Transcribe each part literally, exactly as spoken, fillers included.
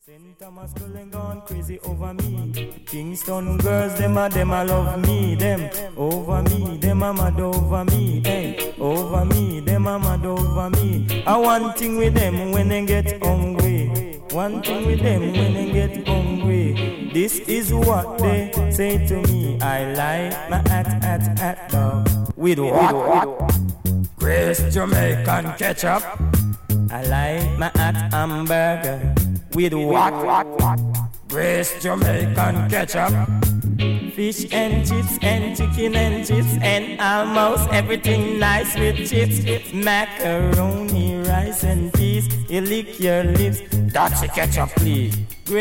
Saint Thomas Cullen gone crazy over me. Kingston girls, them a them a love me. Them over me, them a mad over me. Hey, over me, them a mad over me. I one thing with them when they get hungry. One thing with them when they get hungry. This is what they say to me. I like my at at at dog. With what? Grace Jamaican ketchup. I like my at hamburger. With what? Grace Jamaican ketchup. Fish and chips and chicken and chips and almost everything nice with chips. Macaroni, rice and peas. You lick your lips. That's the ketchup, please.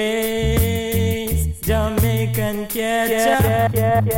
Grace Jamaican ketchup.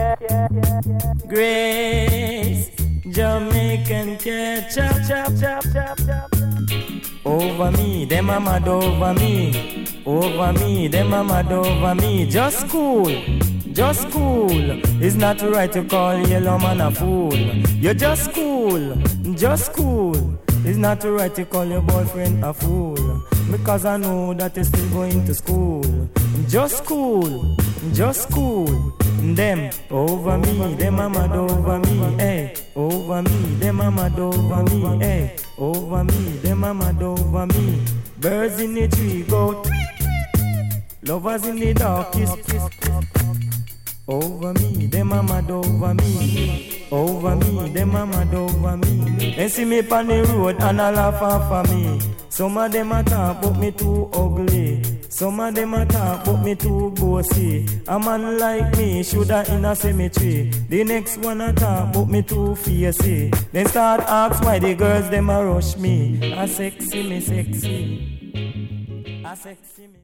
Grace Jamaican ketchup. Over me, them a mad over me. Over me, them a mad over me. Just cool, just cool. It's not right to call yellow man a fool. You're just cool, just cool. It's not right to call your boyfriend a fool. Because I know that you're still going to school. Just cool, just cool. Them over me, them a mad over me. Hey, over me, them a mad over me. Hey, over me, them a mad over me. Birds in the tree go. Lovers in the dark kiss. Over me, them a mad over me. Over me, them a mad over me. They see me on the road and a laugh off of me. Some of them a talk but me too ugly. Some of them a talk but me too bossy. A man like me shoulda in a cemetery. The next one a talk but me too fiercey. They start ask why the girls them a rush me. A sexy me sexy. A sexy me.